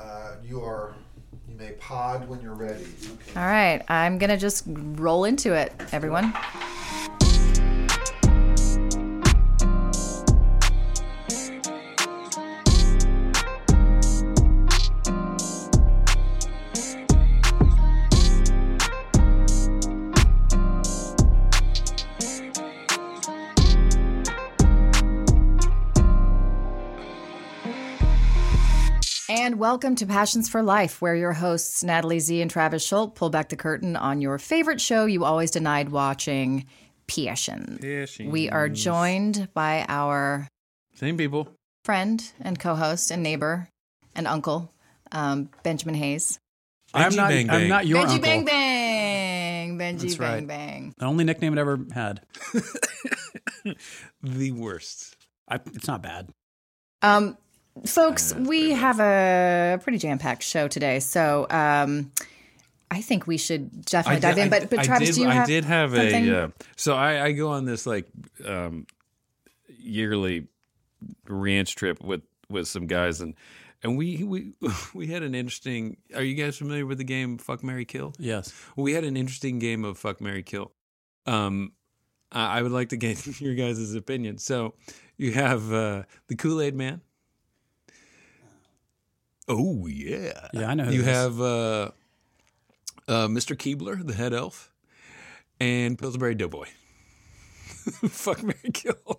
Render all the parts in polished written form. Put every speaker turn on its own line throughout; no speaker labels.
You may pod when you're ready.
Okay. All right, I'm gonna just roll into it, everyone. And welcome to Passions for Life, where your hosts, Natalie Z and Travis Schultz, pull back the curtain on your favorite show you always denied watching, Passions. We are joined by our...
Same people.
Friend and co-host and neighbor and uncle, Benjamin Hayes.
I'm not your
Benji
uncle.
Bang Bang. Benji
That's
Bang
right.
Bang.
The only nickname it ever had.
The worst.
It's not bad.
Folks, we have a pretty jam-packed show today, so I think we should definitely dive in. But Travis, do you have
I did have
something?
So I go on this like yearly ranch trip with some guys, and we had an interesting. Are you guys familiar with the game Fuck, Marry, Kill?
Yes.
We had an interesting game of Fuck, Marry, Kill. I would like to get your guys' opinion. So you have the Kool-Aid Man. Oh, yeah.
Yeah, I know who
you
it is.
have Mr. Keebler, the head elf, and Pillsbury Doughboy. Fuck, marry, kill.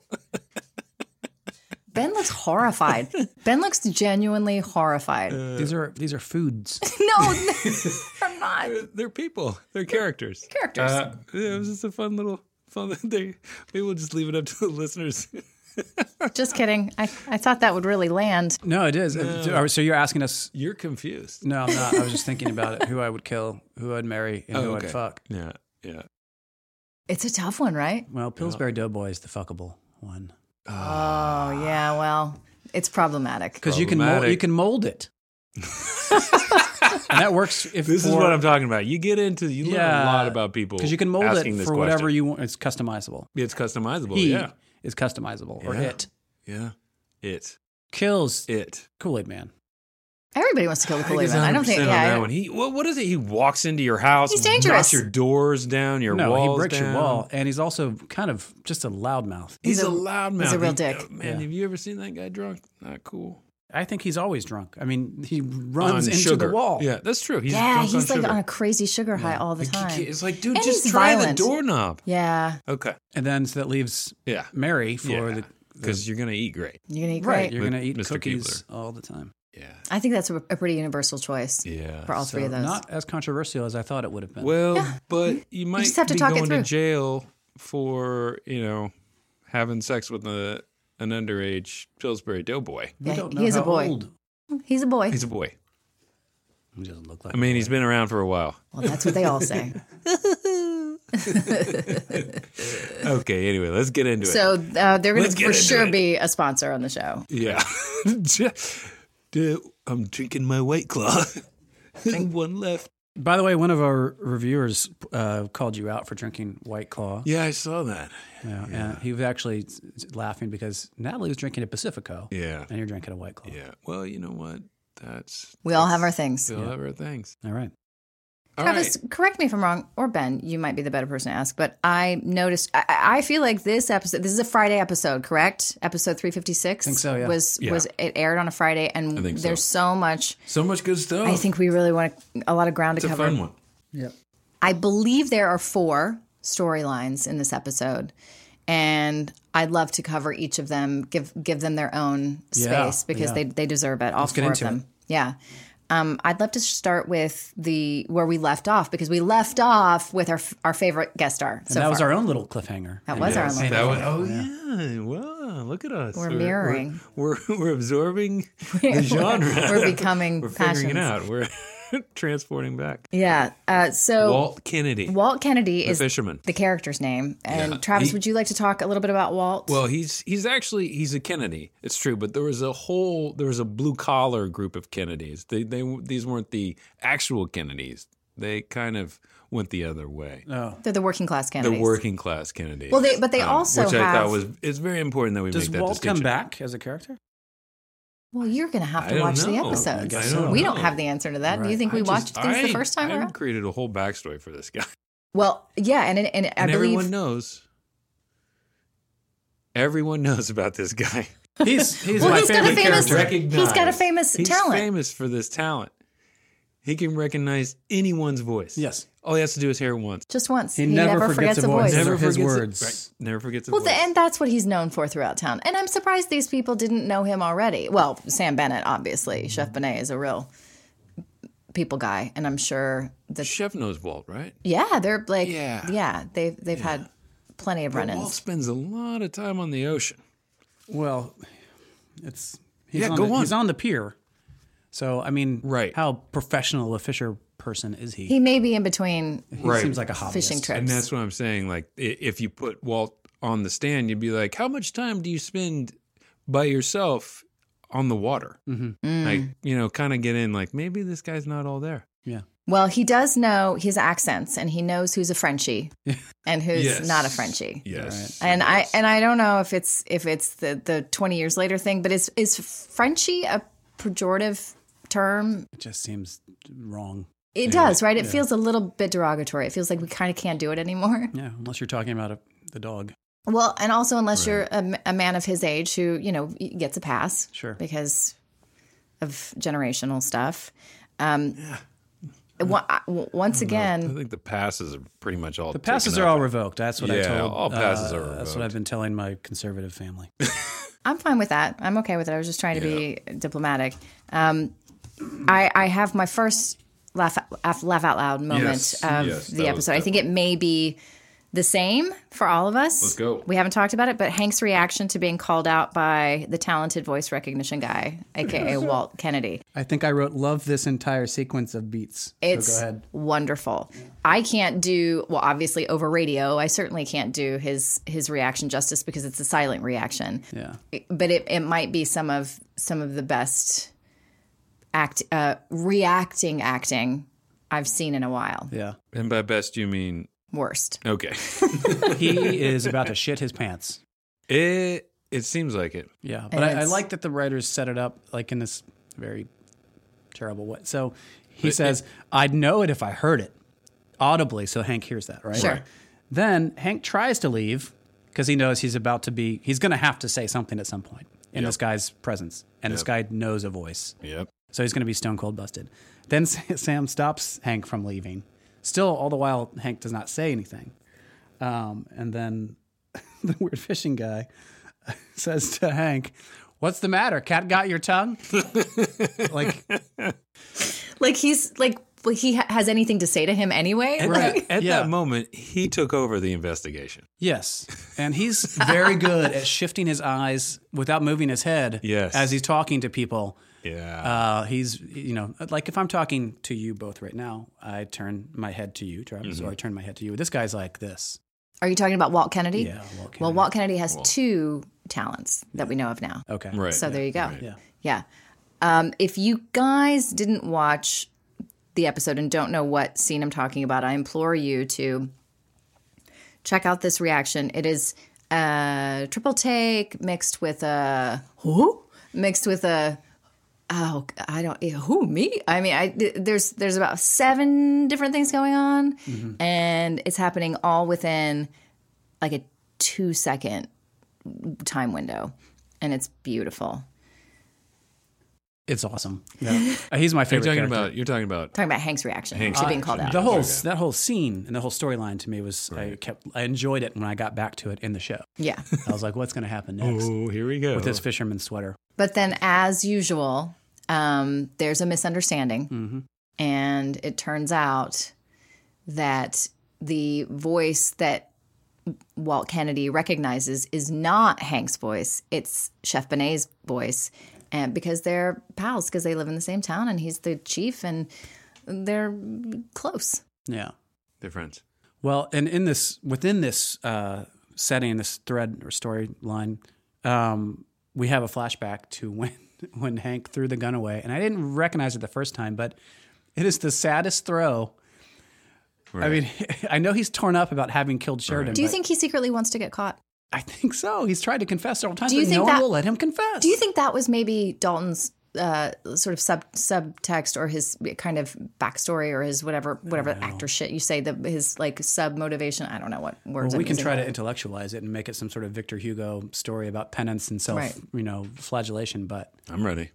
Ben looks horrified. Ben looks genuinely horrified.
These are foods.
No, I'm not.
They're people. They're characters.
Characters.
It was just a fun thing. Maybe we'll just leave it up to the listeners.
Just kidding. I thought that would really land.
No, it is.
No.
So you're asking us?
You're confused.
No, I'm not. I was just thinking about it. Who I would kill, who I'd marry, and who I'd fuck.
Yeah.
It's a tough one, right?
Well, Pillsbury Doughboy is the fuckable one.
Oh, yeah. Well, it's problematic.
Because you can mold it. And that works if
this is what I'm talking about. You learn a lot about people
because you can mold it for whatever you want. It's customizable.
It's customizable.
It's customizable, or it.
Yeah, it
kills
it.
Kool-Aid Man.
Everybody wants to kill the Kool-Aid Man. I don't think. Yeah.
What is it? He walks into your house.
He's dangerous.
Knocks your doors down. Walls down.
No, he breaks your wall, and he's also kind of just a loudmouth.
He's a loudmouth.
He's a real dick.
Man, have you ever seen that guy drunk? Not cool.
I think he's always drunk. I mean, he runs into
sugar.
the wall.
Yeah, that's true. He's
like on a crazy sugar high all the time.
It's like, dude,
and
just try the doorknob.
Yeah.
Okay.
And then so that leaves Mary for
because you're gonna eat great.
You're gonna eat great.
You're gonna eat
Mr.
cookies
Keebler.
all the time.
Yeah.
I think that's a pretty universal choice.
Yeah.
For all three of those.
Not as controversial as I thought it would have been.
Well, but you might
just have to
be
talk it
going
through.
to jail for having sex with an underage Pillsbury Doughboy.
He's a boy.
Old.
He's a boy.
He's a boy.
He doesn't look like.
I mean, he's been around for a while.
Well, that's what they all say.
Okay, anyway, let's get into it.
So they're going to for sure be a sponsor on the show.
Yeah. I'm drinking my White Claw. One left.
By the way, one of our reviewers called you out for drinking White Claw.
Yeah, I saw that.
Yeah. And he was actually laughing because Natalie was drinking a Pacifico.
Yeah.
And you're drinking a White Claw.
Yeah. Well, you know what?
We all have our things.
We all have our things.
All right.
Travis, correct me if I'm wrong, or Ben, you might be the better person to ask, but I noticed, I feel like this episode, this is a Friday episode, correct? Episode 356?
I think so, yeah.
Was it aired on a Friday, and there's so much
good stuff.
I think we really want a lot of ground to cover.
It's a fun one.
Yeah.
I believe there are 4 storylines in this episode, and I'd love to cover each of them, give them their own space, because they deserve it, all 4 of them. Yeah. I'd love to start with where we left off, because we left off with our favorite guest star.
And that was our own little cliffhanger.
That was our own little cliffhanger.
Yeah. Wow, look at us.
We're mirroring.
We're absorbing the genre.
We're becoming
We're
passions.
figuring it out. We're transporting back.
Yeah. So
Walt Kennedy.
Walt Kennedy is
fisherman.
The character's name. And Travis, would you like to talk a little bit about Walt?
Well, he's a Kennedy. It's true, but there was a blue collar group of Kennedys. These weren't the actual Kennedys. They kind of went the other way.
Oh.
They're the working class Kennedys.
The working class Kennedys.
Well, they also
which
have...
I thought it's very important that we make that distinction.
Does Walt come back as a character?
Well, you're going to have
I
to
don't
watch the
know.
episodes.
I don't
We
know.
don't have the answer to that. Do you
Right.
think we watched things the first time
I
around?
created a whole backstory for this guy.
Well, yeah, and I
And
believe
everyone knows. Everyone knows about this guy.
He's
well,
my
he's got a
favorite
famous
character.
he's got a famous
He's
talent.
famous for this talent. He can recognize anyone's voice.
Yes.
All he has to do is hear it once.
Just once.
He never forgets a voice.
Never
His
forgets
words.
It. Right. Never forgets a
Well,
voice.
and that's what he's known for throughout town. And I'm surprised these people didn't know him already. Well, Sam Bennett, obviously. Chef Benet is a real people guy, and I'm sure that
Chef knows Walt, right?
yeah, they're like
Yeah.
they've had plenty of
But
run-ins.
Walt spends a lot of time on the ocean.
Well, he's
Yeah,
on
go
the,
on.
He's on the pier. So I mean,
Right.
how professional a fisher person is he?
He may be in between
He seems like a hobbyist.
fishing trips.
And that's what I'm saying. Like, if you put Walt on the stand, you'd be like, how much time do you spend by yourself on the water? Mm-hmm. Like, kind of get in, like, maybe this guy's not all there.
Yeah.
Well, he does know his accents, and he knows who's a Frenchie and who's
Yes.
not a Frenchie.
Yes.
And I don't know if it's the 20 years later thing, but is Frenchie a pejorative term?
It just seems wrong.
It does, right? It feels a little bit derogatory. It feels like we kind of can't do it anymore.
Yeah, unless you're talking about the dog.
Well, and also unless you're a man of his age who, gets a pass.
Sure.
Because of generational stuff. Once
I
again,
think the passes are pretty much all
The passes
taken
are
up.
all revoked. That's what I
Yeah,
told.
all passes are
That's
revoked.
what I've been telling my conservative family.
I'm fine with that. I'm okay with it. I was just trying to be diplomatic. I have my first laugh out loud moment
Yes,
of
yes,
the
that was
episode. I think it may be the same for all of us.
Let's go.
We haven't talked about it, but Hank's reaction to being called out by the talented voice recognition guy, aka Walt Kennedy.
I think I wrote, love this entire sequence of beats.
It's
So go ahead.
wonderful. I can't do, well, obviously over radio, I certainly can't do his reaction justice because it's a silent reaction.
Yeah.
But it might be some of the best reacting acting I've seen in a while.
Yeah.
And by best, you mean,
Worst.
okay.
He is about to shit his pants.
It seems like it.
Yeah. But I like that the writers set it up like in this very terrible way. So he says, I'd know it if I heard it audibly. So Hank hears that, right?
Sure. Right.
Then Hank tries to leave because he knows he's going to have to say something at some point in this guy's presence. And this guy knows a voice.
Yep.
So he's going to be stone cold busted. Then Sam stops Hank from leaving. Still, all the while, Hank does not say anything. And then the weird fishing guy says to Hank, "What's the matter? Cat got your tongue?"
Like he's like he has anything to say to him anyway.
Right.
At
Yeah.
that moment, he took over the investigation.
Yes. And he's very good at shifting his eyes without moving his head
Yes.
as he's talking to people.
Yeah.
He's, like if I'm talking to you both right now, I turn my head to you, Travis, or I turn my head to you. This guy's like this.
Are you talking about Walt Kennedy?
Yeah, Walt Kennedy.
Well, Walt Kennedy has two talents that we know of now.
Okay.
Right.
So there you go.
Right.
Yeah.
Yeah. If you guys didn't watch the episode and don't know what scene I'm talking about, I implore you to check out this reaction. It is a triple take mixed with a who me? I mean, there's about 7 different things going on, and it's happening all within like a 2-second time window, and it's beautiful.
It's awesome. Yeah. He's my favorite character.
You're talking about
Talking about Hank's reaction
Hank's
to being called out.
That whole scene and the whole storyline to me was I enjoyed it when I got back to it in the show.
Yeah.
I was like, what's going to happen next
Oh, here we go.
with this fisherman's sweater?
But then, as usual, there's a misunderstanding. And it turns out that the voice that Walt Kennedy recognizes is not Hank's voice. It's Chef Benet's voice. And because they're pals, because they live in the same town, and he's the chief, and they're close.
Yeah.
They're friends.
Well, and within this setting, this thread or storyline, we have a flashback to when Hank threw the gun away, and I didn't recognize it the first time, but it is the saddest throw. Right. I mean, I know he's torn up about having killed Sheridan.
Do you think he secretly wants to get caught?
I think so. He's tried to confess several times,
Do you
but
think
no one
that-
will let him confess.
Do you think that was maybe Dalton's sort of subtext or his kind of backstory or his whatever actor shit you say, his like sub motivation? I don't know what words.
Well, we
I'm
can
using.
try to intellectualize it and make it some sort of Victor Hugo story about penance and self,
Right.
flagellation. But
I'm ready.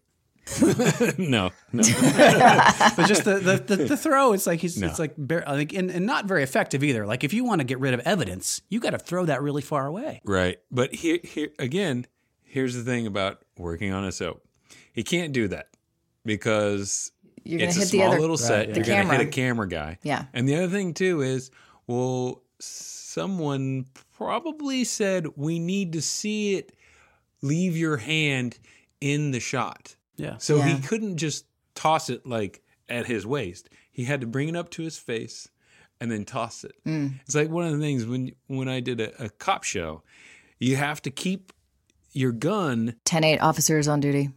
No.
but just the throw, it's like it's like and not very effective either. Like if you want to get rid of evidence, you got to throw that really far away.
Right. But here again, here's the thing about working on a soap. He can't do that because
You're gonna
it's
hit
a
the
small
other
little set.
the
You're going to
camera.
hit a camera guy.
Yeah.
And the other thing too is, well, someone probably said we need to see it leave your hand in the shot.
Yeah.
So
Yeah.
he couldn't just toss it like at his waist. He had to bring it up to his face and then toss it. It's like one of the things when I did a cop show, you have to keep your gun
10-8 officers on duty.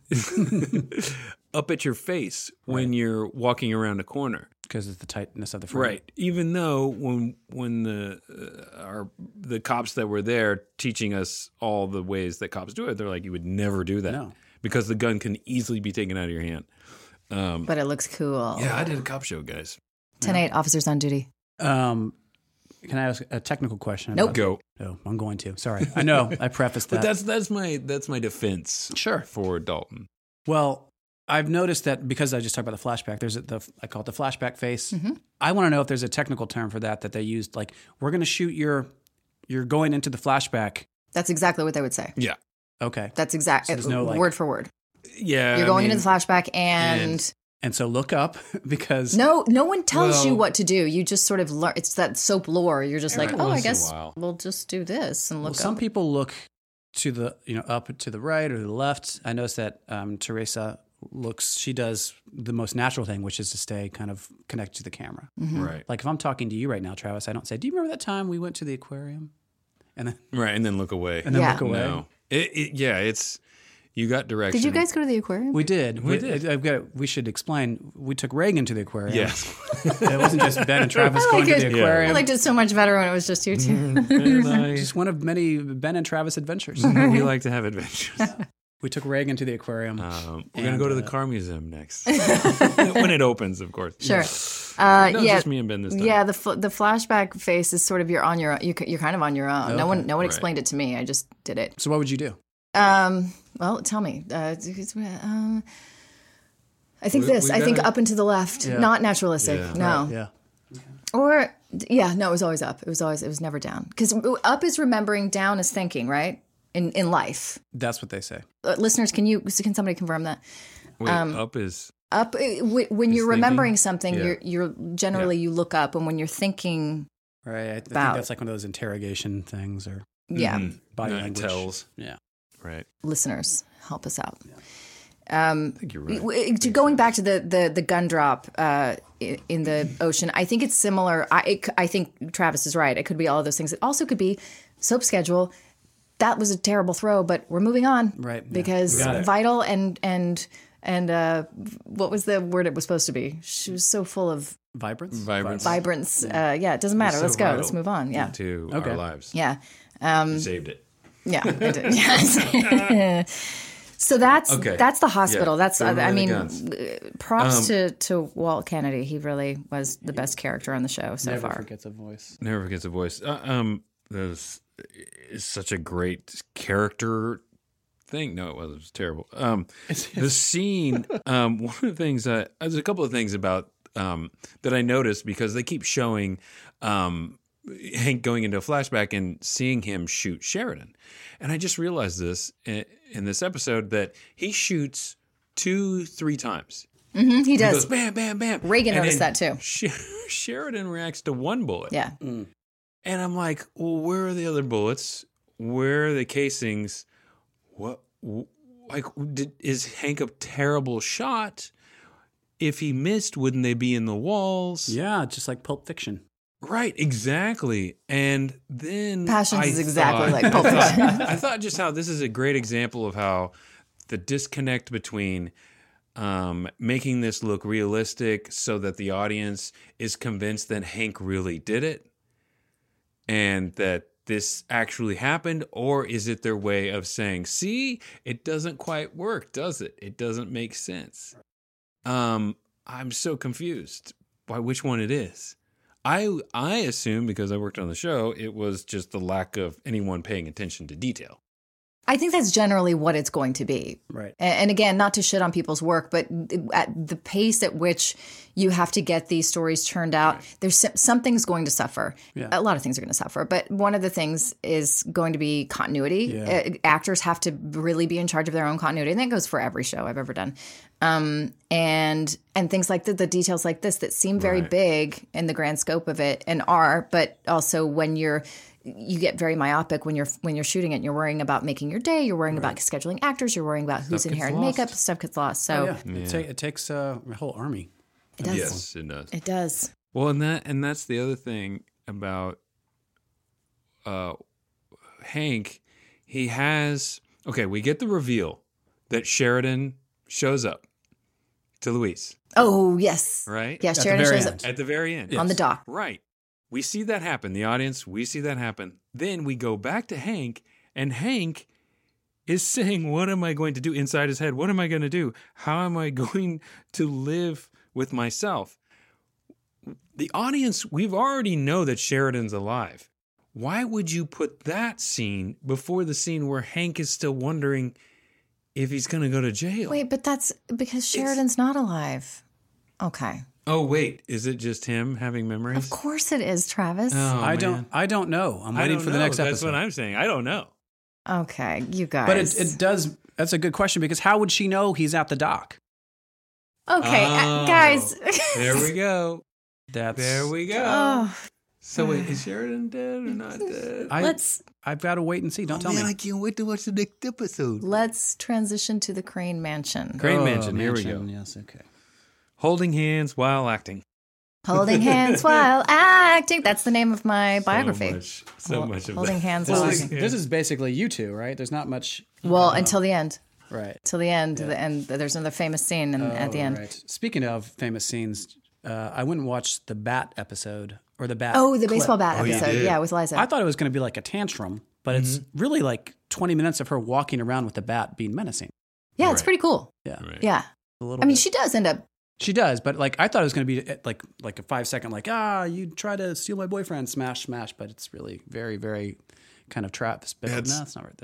up at your face when you're walking around a corner.
Because of the tightness of the frame.
Right. Even though when the cops that were there teaching us all the ways that cops do it, they're like, you would never do that.
No.
Because the gun can easily be taken out of your hand.
But it looks cool.
Yeah, I did a cop show, guys.
10-8 officers on duty.
Can I ask a technical question?
Nope.
Go.
Oh, I'm going to. Sorry. I know. I prefaced that.
But that's my defense.
Sure.
For Dalton.
Well, I've noticed that because I just talked about the flashback, there's I call it the flashback face. Mm-hmm. I want to know if there's a technical term for that they used. Like, we're going to shoot you're going into the flashback.
That's exactly what they would say.
Yeah.
Okay.
That's exactly word for word.
Yeah.
You're going into the flashback and
so look up because
no one tells you what to do. You just sort of learn. It's that soap lore. You're just like,
Every
oh, I
once in a
guess
while.
we'll just do this and look
some
up.
people look to the up to the right or the left. I noticed that Teresa she does the most natural thing, which is to stay kind of connected to the camera.
Mm-hmm.
Right.
Like if I'm talking to you right now, Travis, I don't say, do you remember that time we went to the aquarium? And then
Right, and then look away.
Yeah.
look away.
No. It's you got direction.
Did you guys go to the aquarium?
We did.
We did.
We should explain. We took Reagan to the aquarium.
Yes.
It wasn't just Ben and Travis going to the aquarium.
I liked it so much better when it was just you two.
And
Just one of many Ben and Travis adventures.
we like to have adventures.
We took Reagan to the aquarium.
We're going to go to the car museum next. When it opens, of course.
Sure.
No,
yeah.
just me and Ben this time.
Yeah, the flashback face is sort of you're on your own. You're kind of on your own. No one
Right.
explained it to me. I just did it.
So what would you do?
Well, tell me. I think this. I think up and to the left.
Yeah.
Not naturalistic.
Yeah.
No.
Yeah.
Or no, it was always up. It was never down. Because up is remembering, down is thinking, right? In life.
That's what they say.
Listeners, can somebody confirm that?
Wait, up is...
Up when you're remembering something,
Yeah.
you're generally you look up, and when you're thinking,
Right. I think
About-
that's like one of those interrogation things or
yeah,
body
No, it
language.
tells.
Yeah.
Right.
listeners, help us out.
I think you're right.
Going back to the gun drop in the ocean, I think it's similar. I think Travis is right. It could be all of those things. It also could be soap schedule. That was a terrible throw, but we're moving on,
Right, yeah.
Because
Got it.
vital and what was the word it was supposed to be? She was so full of
Vibrance?
vibrance. Yeah, it doesn't matter.
So
Let's go.
vital
Let's move on. Yeah,
To
Okay.
our lives.
yeah,
You saved it.
yeah. I did. Yes. So that's
Okay.
that's the hospital.
Yeah.
That's
Throw away
I
the
mean,
guns.
props to Walt Kennedy. He really was the best character on the show so
Never
far.
forgets a voice.
Never forgets a voice. There's is such a great character thing. No, it wasn't. It was terrible. The scene. One of the things. There's a couple of things about that I noticed because they keep showing Hank going into a flashback and seeing him shoot Sheridan, and I just realized this in this episode that he shoots 2-3 times.
He
He
does.
goes bam, bam, bam.
Reagan
And
noticed
then
that too.
Sheridan reacts to one bullet.
Yeah.
And I'm like, well, where are the other bullets? Where are the casings? Is Hank a terrible shot? If he missed, wouldn't they be in the walls?
Yeah, just like Pulp Fiction.
Right, exactly. And then
Passions
I
is exactly
thought-
like Pulp Fiction.
I thought just how this is a great example of how the disconnect between making this look realistic so that the audience is convinced that Hank really did it and that this actually happened, or is it their way of saying, see, it doesn't quite work, does it? It doesn't make sense. I'm so confused by which one it is. I assume, because I worked on the show, it was just the lack of anyone paying attention to detail.
I think that's generally what it's going to be.
Right.
And again, not to shit on people's work, but at the pace at which you have to get these stories churned out, there's something's going to suffer.
Yeah.
A lot of things are going to suffer. But one of the things is going to be continuity.
Yeah.
Actors have to really be in charge of their own continuity. And that goes for every show I've ever done. And things like the details like this that seem very big in the grand scope of it and are, but also when you get very myopic when you're shooting it and you're worrying about making your day, you're worrying about scheduling actors, you're worrying about who's in hair and makeup, stuff gets lost. So
It takes a whole army.
it does.
Yes, it does.
It does.
Well, and that's the other thing about Hank. He has we get the reveal that Sheridan shows up to Louise.
Oh, yes.
Right?
Yeah, Sheridan shows up
At the very end.
on the dock.
Right. We see that happen. The audience, we see that happen. Then we go back to Hank, and Hank is saying, what am I going to do inside his head? What am I going to do? How am I going to live with myself? The audience, we've already know that Sheridan's alive. Why would you put that scene before the scene where Hank is still wondering if he's going to go to jail?
Wait, but that's because Sheridan's not alive. Okay.
Oh, wait. Is it just him having memories?
Of course it is, Travis.
Oh,
I
man.
don't know. I'm waiting for the next episode.
That's what I'm saying. I don't know.
Okay, you guys.
But it does. That's a good question, because how would she know he's at the dock?
Okay, guys.
There we go.
There
we go.
Oh,
So wait, is Sheridan dead or not dead?
I've got to wait and see. Don't tell me.
I can't wait to watch the next episode.
let's transition to the Crane Mansion.
Crane Mansion, here we
Mansion,
go.
Yes, okay.
Holding hands while acting.
Holding hands while acting. That's the name of my biography.
So much of
Holding
that.
hands while acting.
This is basically you two, right? There's not much.
Well, until the end.
Right.
Till the end. And there's another famous scene at the end.
Right. Speaking of famous scenes, I went and watched the Bat episode or the Bat.
Oh, the
clip.
baseball bat
you
episode.
did?
Yeah, with Liza.
I thought it was going to be like a tantrum, but it's really like 20 minutes of her walking around with the bat being menacing.
yeah, it's pretty cool.
Yeah.
Right.
Yeah.
A little
I mean,
bit.
she does end up.
She does, but like I thought it was going to be like a 5-second you try to steal my boyfriend, smash, but it's really very, very kind of Travis. No, that's not right.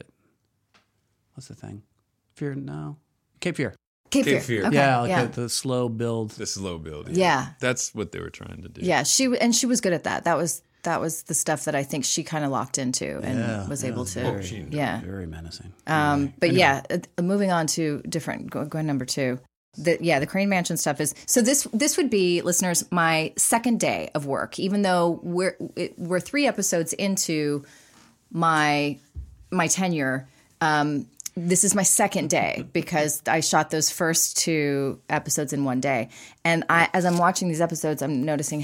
What's the thing? Fear? No. Cape Fear.
Cape
Cape
Fear.
Fear.
Okay,
yeah,
yeah.
the slow build.
The slow build.
Yeah.
That's what they were trying to do.
Yeah, she was good at that. That was the stuff that I think she kind of locked into and was able to. Yeah.
Very menacing.
But yeah, moving on to different. Going number 2. The Crane Mansion stuff is so. This would be, listeners, my second day of work. Even though we're 3 episodes into my tenure. This is my second day because I shot those first 2 episodes in one day. And as I'm watching these episodes, I'm noticing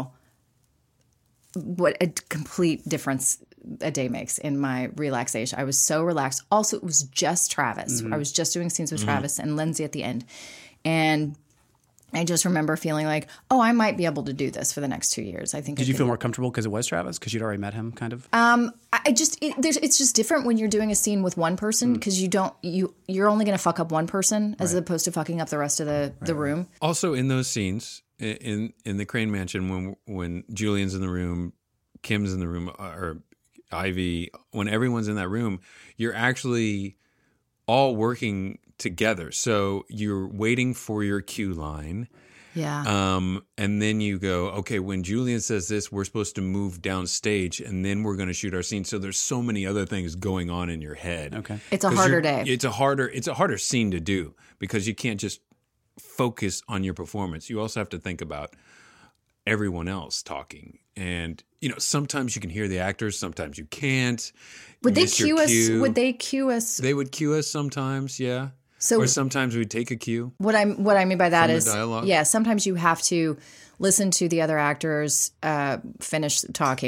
what a complete difference a day makes in my relaxation. I was so relaxed. Also, it was just Travis. I was just doing scenes with Travis and Lindsay at the end. And I just remember feeling like, oh, I might be able to do this for the next 2 years. I think.
Did you feel more comfortable because it was Travis? Because you'd already met him, kind of.
It's just different when you're doing a scene with one person because you're only going to fuck up one person as opposed to fucking up the rest of the room.
Also, in those scenes in the Crane Mansion, when Julian's in the room, Kim's in the room, or Ivy, when everyone's in that room, you're actually all working together. So you're waiting for your cue line.
Yeah.
And then you go, okay, when Julian says this, we're supposed to move downstage and then we're going to shoot our scene. So there's so many other things going on in your head.
Okay.
It's a harder day.
It's a harder scene to do because you can't just focus on your performance. You also have to think about everyone else talking. And, sometimes you can hear the actors, sometimes you can't.
Would they cue us? Would they cue us?
They would cue us sometimes, yeah.
So,
or sometimes we'd take a cue.
What I mean by that
from
is,
the dialogue.
yeah, sometimes you have to listen to the other actors finish talking,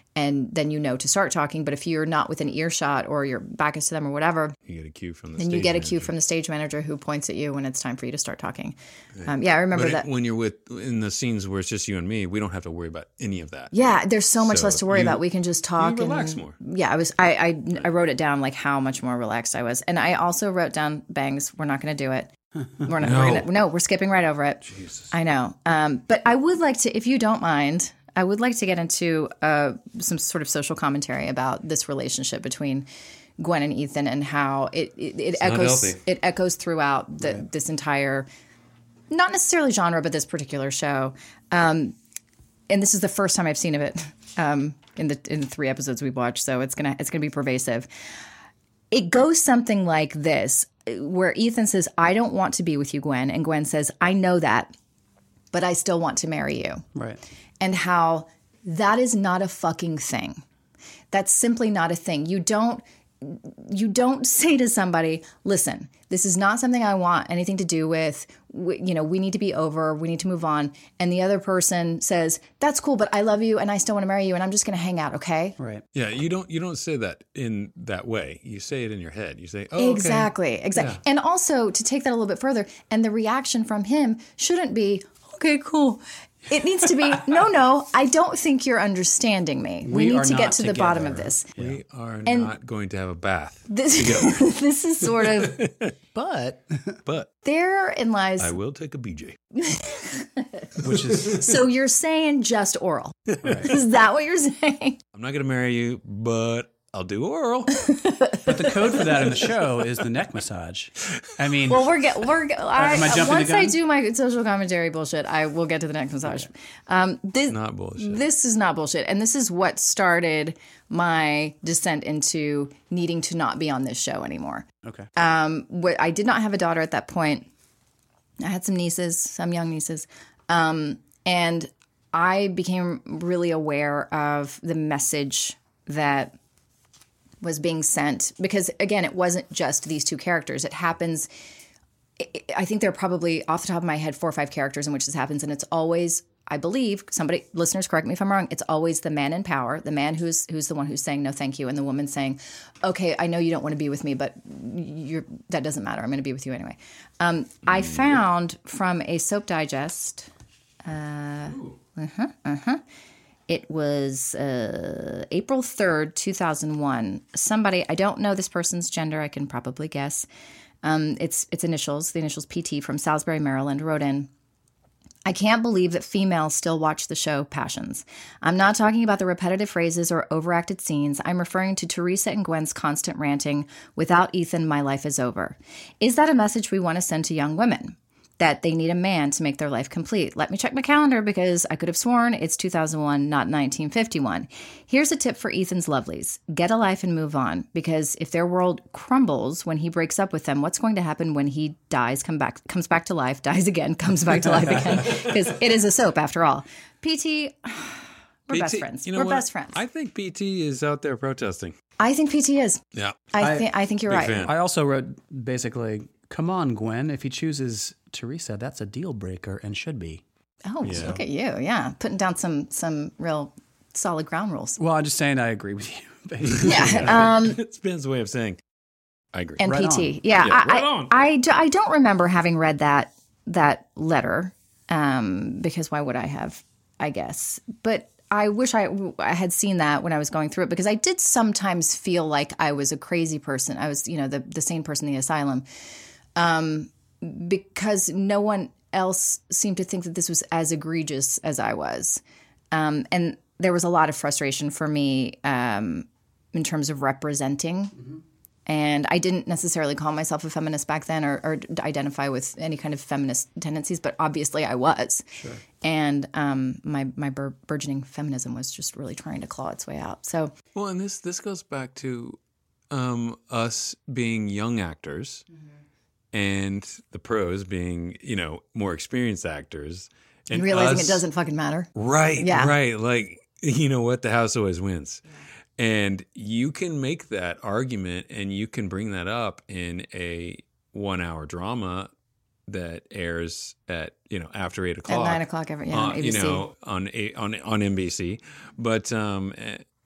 and then you know to start talking. But if you're not within earshot or your back is to them or whatever,
you get a cue from the
then you get a cue from the stage manager who points at you when it's time for you to start talking. I remember that.
When you're in the scenes where it's just you and me, we don't have to worry about any of that.
Yeah, there's so much less to worry about. We can just talk
and relax more.
Yeah, I wrote it down like how much more relaxed I was, and I also wrote down bangs. We're not going to do it. We're skipping right over it.
Jesus.
I know. But I would like to, if you don't mind, I would like to get into some sort of social commentary about this relationship between Gwen and Ethan and how it echoes throughout this entire, not necessarily genre, but this particular show. And this is the first time I've seen of it in the 3 episodes we've watched, so it's gonna be pervasive. It goes something like this, where Ethan says, "I don't want to be with you, Gwen," and Gwen says, "I know that, but I still want to marry you."
Right.
And how that is not a fucking thing. That's simply not a thing. You don't say to somebody, "Listen, this is not something I want anything to do with. We need to be over. We need to move on." And the other person says, "That's cool, but I love you and I still want to marry you and I'm just going to hang out, okay?"
Right.
Yeah, you don't say that in that way. You say it in your head. You say, "Oh,
exactly,
okay.
exactly."
Yeah.
And also to take that a little bit further, and the reaction from him shouldn't be, "Okay, cool." It needs to be, no, I don't think you're understanding me. We need to get to the bottom of this.
We are not going to have a bath.
This is sort of...
But
therein lies...
I will take a BJ.
Which is...
So you're saying just oral. Right. Is that what you're saying?
I'm not going to marry you, but I'll do oral.
But the code for that in the show is the neck massage. I mean,
well,
am I jumping
once
the gun?
I do my social commentary bullshit, I will get to the neck massage. This
not bullshit.
This is not bullshit, and this is what started my descent into needing to not be on this show anymore.
Okay.
I did not have a daughter at that point. I had some young nieces, and I became really aware of the message that was being sent, because again, it wasn't just these 2 characters. It happens. I think there are probably, off the top of my head, 4 or 5 characters in which this happens, and it's always, I believe, listeners, correct me if I'm wrong, it's always the man in power, the man who's the one who's saying no, thank you, and the woman saying, "Okay, I know you don't want to be with me, but that doesn't matter. I'm going to be with you anyway." I found from a Soap Digest. It was April 3rd, 2001. Somebody, I don't know this person's gender. I can probably guess. It's initials, the initials PT from Salisbury, Maryland, wrote in, "I can't believe that females still watch the show Passions. I'm not talking about the repetitive phrases or overacted scenes. I'm referring to Teresa and Gwen's constant ranting, 'Without Ethan, my life is over.' Is that a message we want to send to young women? That they need a man to make their life complete? Let me check my calendar because I could have sworn it's 2001, not 1951. Here's a tip for Ethan's lovelies. Get a life and move on, because if their world crumbles when he breaks up with them, what's going to happen when he dies, comes back to life, dies again, comes back to life again? Because it is a soap after all. PT, we're best friends.
You know
we're
what?
best friends.
I think PT is out there protesting.
I think PT is.
Yeah.
I think you're right.
Fan.
I also wrote basically, "Come on, Gwen. If he chooses Teresa, that's a deal breaker and should be."
Oh, yeah. Look at you. Yeah. Putting down some real solid ground rules.
Well, I'm just saying I agree with you. Basically.
Yeah.
It's Ben's way of saying, I agree.
And
Right
PT.
on.
Yeah.
Right on.
I don't remember having read that letter, because why would I have, I guess. But I wish I had seen that when I was going through it, because I did sometimes feel like I was a crazy person. I was, the sane person in the asylum, because no one else seemed to think that this was as egregious as I was. And there was a lot of frustration for me in terms of representing. Mm-hmm. And I didn't necessarily call myself a feminist back then or identify with any kind of feminist tendencies, but obviously I was.
Sure.
And my burgeoning feminism was just really trying to claw its way out. So,
well, and this goes back to us being young actors, mm-hmm. and the pros being, more experienced actors.
And realizing it doesn't fucking matter.
Right,
yeah.
Right. Like, you know what? The house always wins. Yeah. And you can make that argument and you can bring that up in a 1-hour drama that airs at, after 8 o'clock.
At 9 o'clock on ABC.
On NBC. But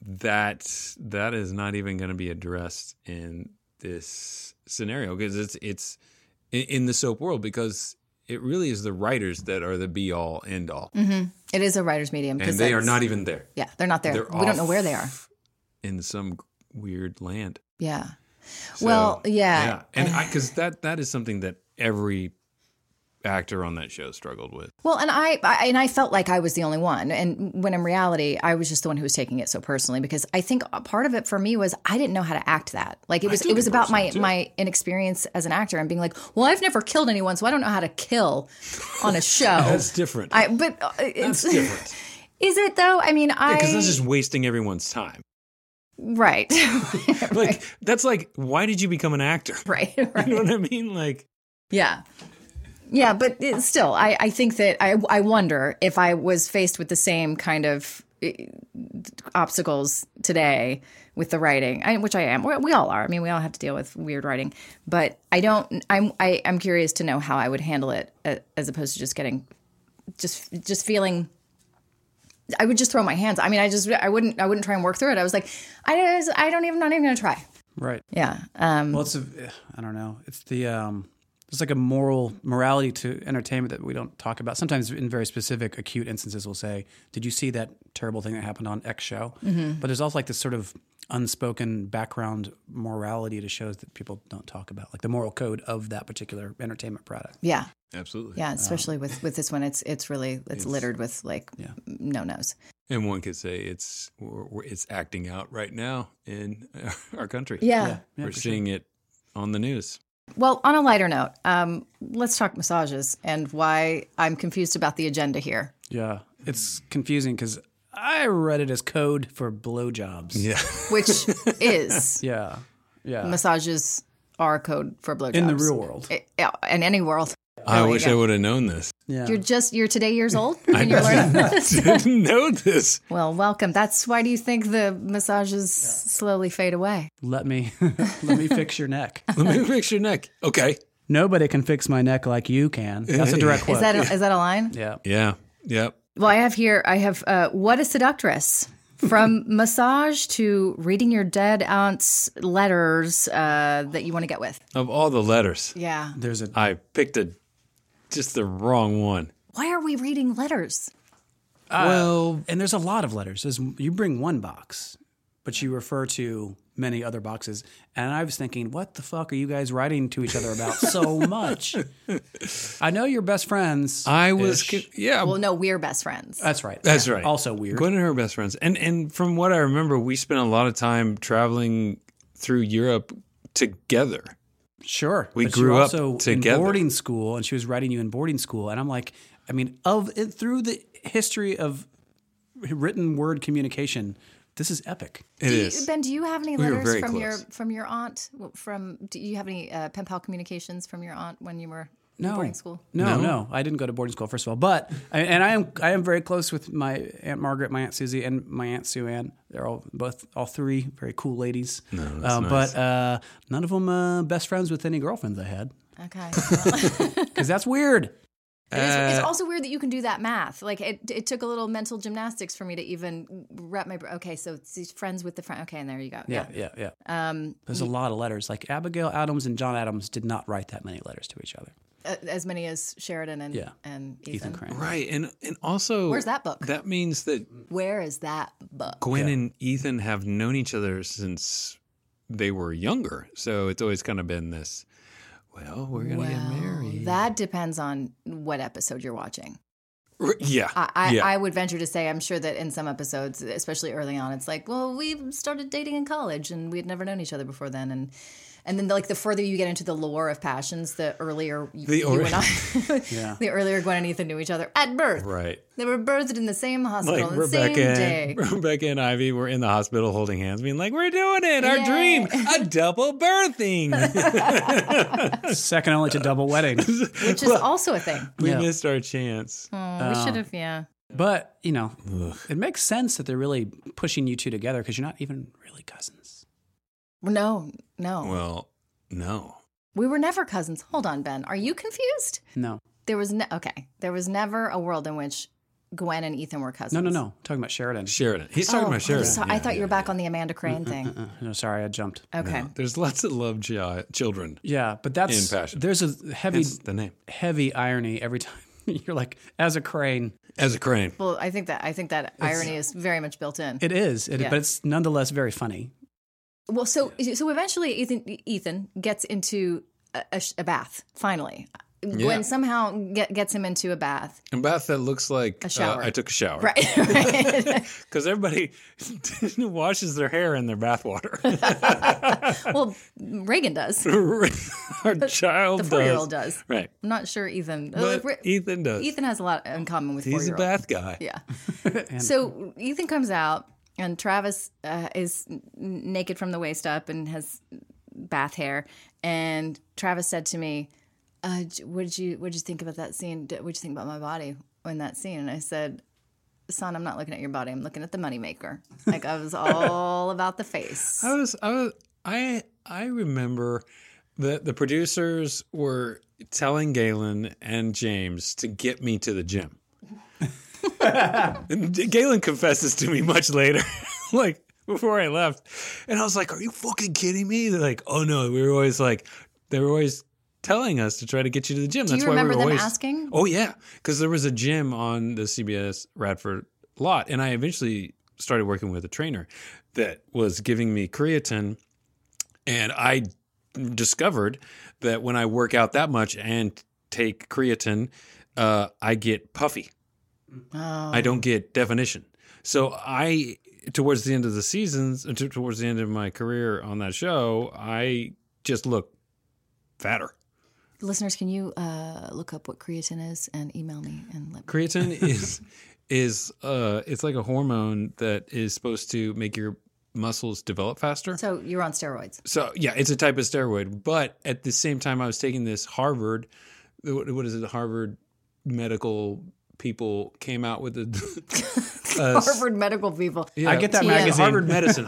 that is not even going to be addressed in this scenario, because it's in the soap world, because it really is the writers that are the be all end all.
Mm-hmm. It is a writer's medium,
and they are not even there.
Yeah, they're not there. We don't know where they are.
In some weird land.
Yeah.
So,
well, yeah.
And because that is something that every actor on that show struggled with.
Well, and I felt like I was the only one, and when in reality I was just the one who was taking it so personally, because I think part of it for me was I didn't know how to act that. Like it was about my inexperience as an actor and being like, well, I've never killed anyone, so I don't know how to kill on a show.
That's different.
That's
different.
Is it though? I mean,
because that's just wasting everyone's time.
Right.
Like that's like, why did you become an actor?
Right.
You know what I mean? Like,
yeah. Yeah, but still, I think that I wonder if I was faced with the same kind of obstacles today with the writing, which I am. We all are. I mean, we all have to deal with weird writing. But I'm curious to know how I would handle it, as opposed to just getting, just feeling. I would just throw my hands. I mean, I wouldn't try and work through it. I was like, I'm not even going to try.
Right.
Yeah.
Well, I don't know. It's there's like a morality to entertainment that we don't talk about. Sometimes in very specific, acute instances, we'll say, did you see that terrible thing that happened on X show? Mm-hmm. But there's also like this sort of unspoken background morality to shows that people don't talk about, like the moral code of that particular entertainment product.
Yeah.
Absolutely.
Yeah, especially with this one, it's littered with like no-nos.
And one could say it's acting out right now in our country.
Yeah.
We're seeing it on the news.
Well, on a lighter note, let's talk massages and why I'm confused about the agenda here.
Yeah, it's confusing because I read it as code for blowjobs.
Yeah.
Which is.
Yeah.
Massages are code for blowjobs.
In the real world.
In any world.
I wish I would have known this.
Yeah.
You're today years old when you're learning this?
Didn't know this.
Well, welcome. Why do you think the massages slowly fade away?
Let me fix your neck.
Let me fix your neck. Okay.
Nobody can fix my neck like you can. That's a direct quote.
Is that a line?
Yeah.
Yeah. Yep.
Well, I have what a seductress. From massage to reading your dead aunt's letters that you want to get with.
Of all the letters.
Yeah.
I picked just the wrong one.
Why are we reading letters?
And there's a lot of letters. You bring one box, but you refer to many other boxes. And I was thinking, what the fuck are you guys writing to each other about so much? I know you're best friends.
Yeah.
Well, no, we're best friends.
That's right.
That's right.
Also weird.
Gwen and her best friends. And from what I remember, we spent a lot of time traveling through Europe together.
Sure.
We grew up together.
In boarding school, and she was writing you in boarding school. And I'm like, I mean, through the history of written word communication, this is epic.
It is.
Ben, do you have any letters
from
your aunt? Do you have any pen pal communications from your aunt when you were in boarding school?
No. I didn't go to boarding school, first of all. But I am very close with my Aunt Margaret, my Aunt Susie, and my Aunt Sue Ann. They're all three very cool ladies.
No, that's nice.
But none of them best friends with any girlfriends I had.
Okay.
Because that's weird.
It's also weird that you can do that math. Like it took a little mental gymnastics for me to even wrap my brain. Okay, so it's friends with the friend. Okay, and there you go.
Yeah. There's a lot of letters. Like Abigail Adams and John Adams did not write that many letters to each other.
As many as Sheridan and Ethan.
Crane.
Right, and also
where's that book?
That means that
where is that book?
Gwen and Ethan have known each other since they were younger, so it's always kind of been this. Well, we're going to get married.
That depends on what episode you're watching.
Yeah.
I would venture to say I'm sure that in some episodes, especially early on, it's like, well, we started dating in college and we had never known each other before then. And then, like, the further you get into the lore of passions, the earlier you and I, the earlier Gwen and Ethan knew each other at birth.
Right.
They were birthed in the same hospital on the same day.
Rebecca and Ivy were in the hospital holding hands, being like, we're doing it. Our dream, a double birthing.
Second only to double weddings.
Which is also a thing.
We missed our chance.
Oh, we should have,
But, it makes sense that they're really pushing you two together because you're not even really cousins.
No.
Well, no.
We were never cousins. Hold on, Ben. Are you confused?
No.
There was never a world in which Gwen and Ethan were cousins.
No. Talking about Sheridan.
He's talking about Sheridan.
I thought you were back on the Amanda Crane thing.
No, sorry, I jumped.
Okay.
No, there's lots of love children.
Yeah, but that's
in Passion.
There's a
the name.
heavy irony every time you're like, as a Crane.
As a Crane.
Well, I think that irony is very much built in.
It is, but it's nonetheless very funny.
Well, so eventually Ethan gets into a bath. Finally, Gwen somehow gets him into a bath.
A bath that looks like
a shower.
I took a shower,
right?
Because everybody washes their hair in their bath water.
Well, Reagan does.
Our child
the 4-year-old does.
Right.
I'm not sure Ethan.
But Ethan does.
Ethan has a lot in common with 4-year-old.
He's a bath guy.
Yeah. So Ethan comes out, and Travis is naked from the waist up and has bath hair. And Travis said to me, what did you think about that scene? What did you think about my body in that scene? And I said, son, I'm not looking at your body. I'm looking at the moneymaker. Like, I was all about the face.
I remember that the producers were telling Galen and James to get me to the gym. And Galen confesses to me much later, like before I left. And I was like, are you fucking kidding me? They're like, oh no, they were always telling us to try to get you to the gym.
Do you remember them asking?
Oh yeah, because there was a gym on the CBS Radford lot, and I eventually started working with a trainer that was giving me creatine, and I discovered that when I work out that much and take creatine, I get puffy.
Oh.
I don't get definition. So towards the end of the seasons, towards the end of my career on that show, I just look fatter.
Listeners, can you look up what creatine is and email me and let me
Creatine is it's like a hormone that is supposed to make your muscles develop faster.
So you're on steroids.
So yeah, it's a type of steroid. But at the same time, I was taking this Harvard. What is it? Harvard medical people came out with
Harvard medical people.
Yeah, I get that magazine.
Harvard Medicine.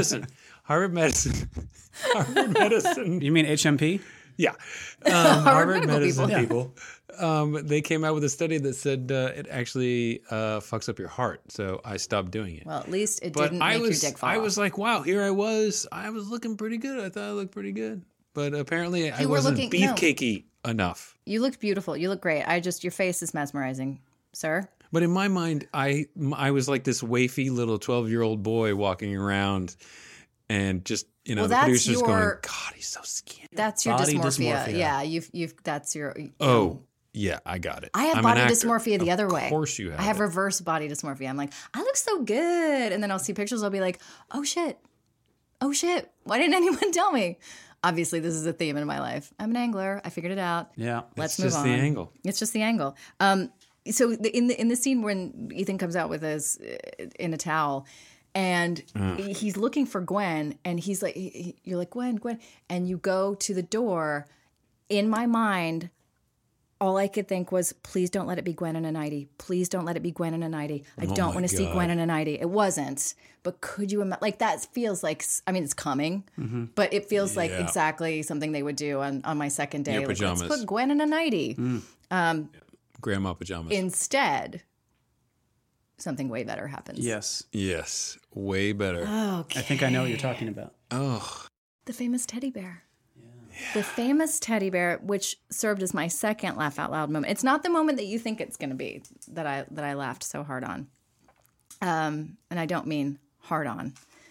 You mean HMP?
Yeah.
Harvard medical
people. They came out with a study that said it actually fucks up your heart. So I stopped doing it.
Well, at least it didn't make your dick fall
I
off.
was like, wow, here I was looking pretty good. I thought I looked pretty good. But apparently I wasn't beefcakey enough.
You looked beautiful. You look great. Your face is mesmerizing, sir.
But in my mind, I was like this wafy little 12-year-old boy walking around and just, the producers going, God, he's so skinny.
That's your
body
dysmorphia. Yeah, that's your...
Oh, yeah, I got it.
I have body dysmorphia the other way.
Of course you have.
I have reverse body dysmorphia. I'm like, I look so good. And then I'll see pictures. I'll be like, oh shit. Why didn't anyone tell me? Obviously, this is a theme in my life. I'm an angler. I figured it out.
Yeah.
Let's move on.
It's just the angle.
It's just the angle. So in the scene when Ethan comes out with his in a towel, and he's looking for Gwen, and he's like, you're like, Gwen, and you go to the door. In my mind, all I could think was, please don't let it be Gwen in a nightie. Please don't let it be Gwen in a nightie. I don't want to see Gwen in a nightie. It wasn't. But could you imagine? Like, that feels like, I mean, it's coming, but it feels like exactly something they would do on my second day.
Your pajamas.
Let's put Gwen in a nightie.
Grandma pajamas.
Instead, something way better happens.
Yes,
way better.
Okay.
I think I know what you're talking about.
Oh,
the famous teddy bear. The famous teddy bear, which served as my second laugh out loud moment. It's not the moment that you think it's going to be that I laughed so hard on. And I don't mean hard on.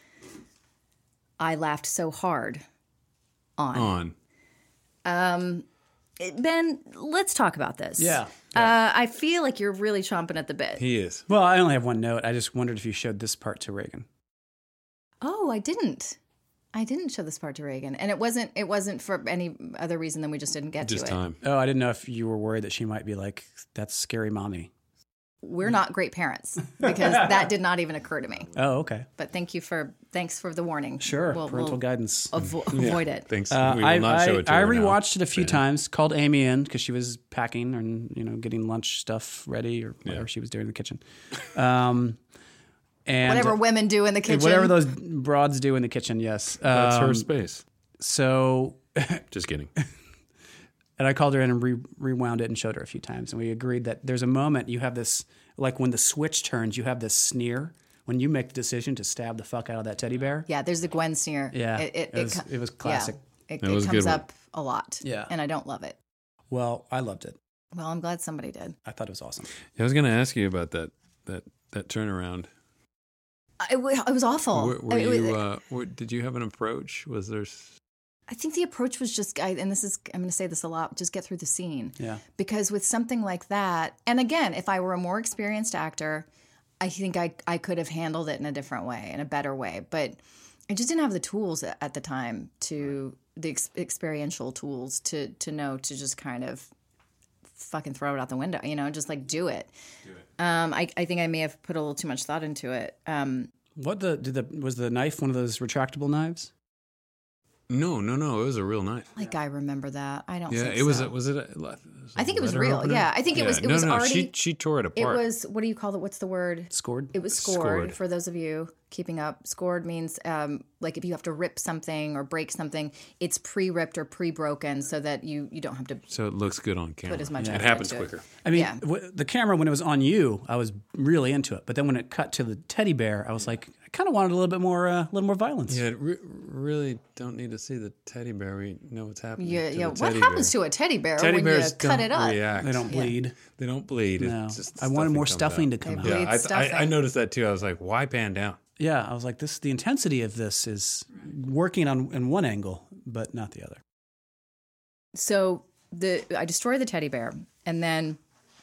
I laughed so hard on. Ben, let's talk about this.
Yeah.
I feel like you're really chomping at the bit.
He is.
Well, I only have one note. I just wondered if you showed this part to Reagan.
Oh, I didn't. I didn't show this part to Reagan, and it wasn't for any other reason than we just didn't get to it.
Just time.
Oh, I didn't know if you were worried that she might be like, that's scary mommy.
We're not great parents because that did not even occur to me.
Oh, okay.
But thanks for the warning.
Sure, parental guidance.
Avoid it.
Thanks. We will not show it to
I
her
rewatched
now.
it a few times. Called Amy in because she was packing and getting lunch stuff ready or whatever she was doing in the kitchen. And
whatever women do in the kitchen.
Whatever those broads do in the kitchen, yes.
That's her space.
So...
Just kidding.
I And I called her in and rewound it and showed her a few times. And we agreed that there's a moment you have this, like when the switch turns, you have this sneer when you make the decision to stab the fuck out of that teddy bear.
Yeah, there's the Gwen sneer.
Yeah, it was classic.
Yeah, it comes up a lot.
Yeah.
And I don't love it.
Well, I loved it.
Well, I'm glad somebody did.
I thought it was awesome.
I was going to ask you about that turnaround.
It was awful.
Did you have an approach? Was there?
I think the approach was just, I'm going to say this a lot, just get through the scene.
Yeah.
Because with something like that, and again, if I were a more experienced actor, I think I could have handled it in a different way, in a better way. But I just didn't have the tools at the time the experiential tools to know to just kind of fucking throw it out the window, just like do it. I think I may have put a little too much thought into it.
Was the knife one of those retractable knives?
No. It was a real knife.
Like I remember that. I don't.
Yeah,
think
it was.
so.
Was it?
I think it was real.
Opener?
Yeah, I think it was. It was already.
She tore it apart.
It was. What do you call it? What's the word?
Scored.
It was scored. For those of you keeping up, scored means like if you have to rip something or break something, it's pre-ripped or pre-broken so that you don't have to.
So it looks good on camera.
Put as much.
It happens quicker.
I mean, the camera when it was on you, I was really into it, but then when it cut to the teddy bear, I was like, I kind of wanted a little more violence.
Yeah, really don't need to see the teddy bear. We know what's happening.
Yeah. What happens to a teddy bear when you cut it up?
React.
They don't bleed.
They don't bleed.
No.
It's just
I wanted more stuffing to come out.
Yeah, I noticed that too. I was like, why pan down?
Yeah, I was like, the intensity of this is working in one angle, but not the other.
So I destroy the teddy bear, and then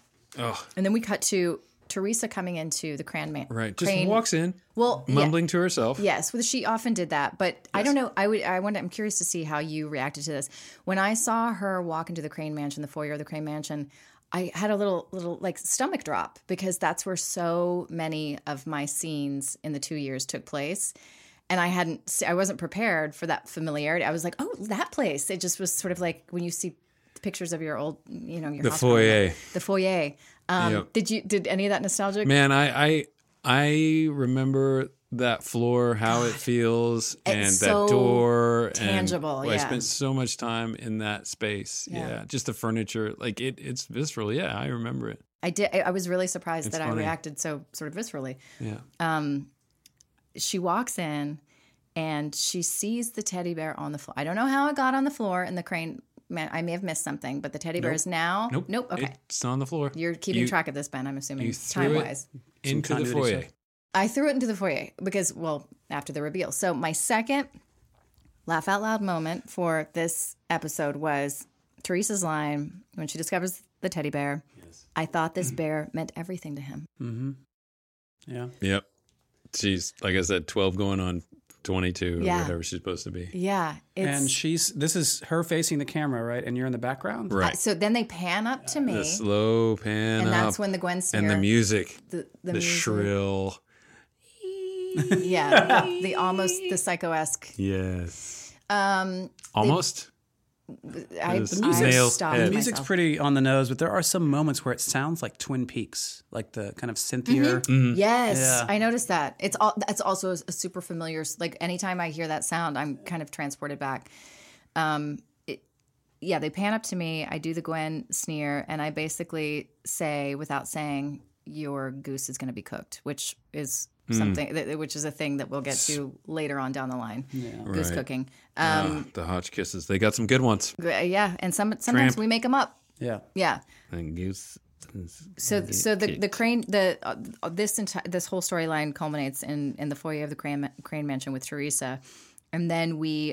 we cut to Teresa coming into the Crane man.
Right, just walks in, mumbling to herself.
Yes, well, she often did that, but yes. I don't know. I'm curious to see how you reacted to this. When I saw her walk into the Crane Mansion, the foyer of the Crane Mansion, I had a little like stomach drop because that's where so many of my scenes in the 2 years took place. And I wasn't prepared for that familiarity. I was like, oh, that place. It just was sort of like when you see pictures of your old, your
the foyer.
The foyer.
Yep.
Did any of that nostalgic?
Man, I remember that floor, how it feels, and
so
that door.
tangible.
I spent so much time in that space. Yeah. Just the furniture, like it's visceral. Yeah, I remember it.
I did. I was really surprised that
funny.
I reacted so sort of viscerally.
Yeah.
She walks in and she sees the teddy bear on the floor. I don't know how it got on the floor in the Crane. I may have missed something, but the teddy bear is now. Nope. Okay.
It's on the floor.
You're keeping track of this, Ben, I'm assuming, time-wise.
Into the foyer.
I threw it into the foyer because, after the reveal. So my second laugh out loud moment for this episode was Teresa's line when she discovers the teddy bear. Yes. I thought this bear meant everything to him.
Mm-hmm. Yeah.
Yep. She's, like I said, 12 going on 22 or whatever she's supposed to be.
Yeah.
And this is her facing the camera, right? And you're in the background?
Right.
So then they pan up to me.
The slow pan
and
up.
And that's when the Gwen sneer.
And the music.
The
music. Shrill.
Yeah. The almost the psycho-esque.
Yes. Almost?
The music's pretty on the nose, but there are some moments where it sounds like Twin Peaks, like the kind of synthier.
Mm-hmm. Mm-hmm. Yes, I noticed that. That's also a super familiar. Like anytime I hear that sound, I'm kind of transported back. They pan up to me. I do the Gwen sneer, and I basically say, without saying, "Your goose is going to be cooked," which is something, which is a thing that we'll get to later on down the line. Yeah. Goose cooking.
The Hotch kisses. They got some good ones.
Yeah, and sometimes we make them up.
Yeah.
Yeah.
And goose.
So the Crane this whole storyline culminates in the foyer of the Crane Mansion with Teresa, and then we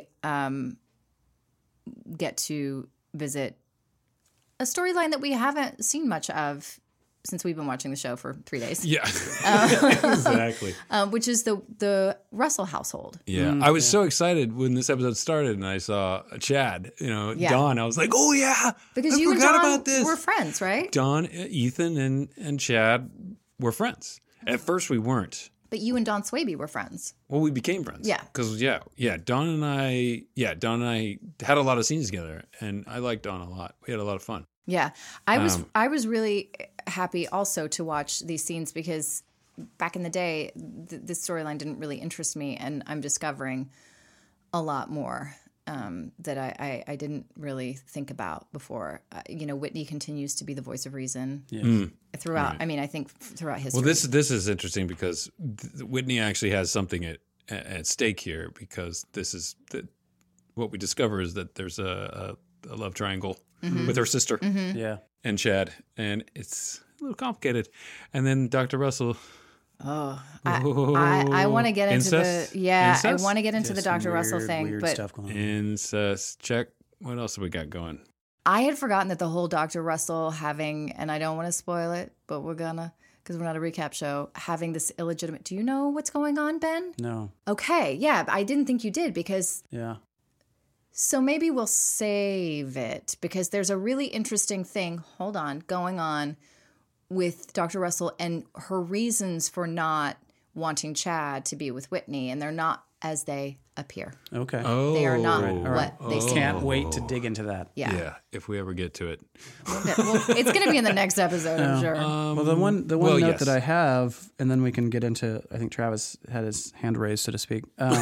get to visit a storyline that we haven't seen much of since we've been watching the show for 3 days.
Yeah, exactly.
Which is the Russell household.
Yeah, I was so excited when this episode started and I saw Chad, Dawn. I was like, oh yeah,
because you and Dawn were friends, right?
Dawn, Ethan, and Chad were friends. At first, we weren't.
But you and Dawn Swaby were friends.
Well, we became friends.
Yeah.
Because Dawn and I had a lot of scenes together, and I liked Dawn a lot. We had a lot of fun.
Yeah, I was really happy also to watch these scenes because back in the day, this storyline didn't really interest me, and I'm discovering a lot more that I didn't really think about before. Whitney continues to be the voice of reason throughout. Right. I mean, I think throughout history.
Well, this is interesting because Whitney actually has something at stake here, because this is what we discover is that there's a love triangle with her sister, and Chad, and it's a little complicated. And then Dr. Russell.
Oh, I want to get into
incest?
Incest? I want to get into the Dr. Russell thing, but
stuff going on.
Incest check. What else have we got going?
I had forgotten that the whole Dr. Russell having, and I don't want to spoil it, but we're gonna, because we're not a recap show, having this illegitimate. Do you know what's going on, Ben?
No.
Okay, yeah, I didn't think you did because.
Yeah.
So maybe we'll save it because there's a really interesting thing. Hold on, going on with Dr. Russell and her reasons for not wanting Chad to be with Whitney, and they're not as they appear.
Okay.
Oh, they are not what they seem.
Can't wait to dig into that.
Yeah,
if we ever get to it.
Well, it's going to be in the next episode, I'm sure.
Well, the one note that I have, and then we can get into. I think Travis had his hand raised, so to speak.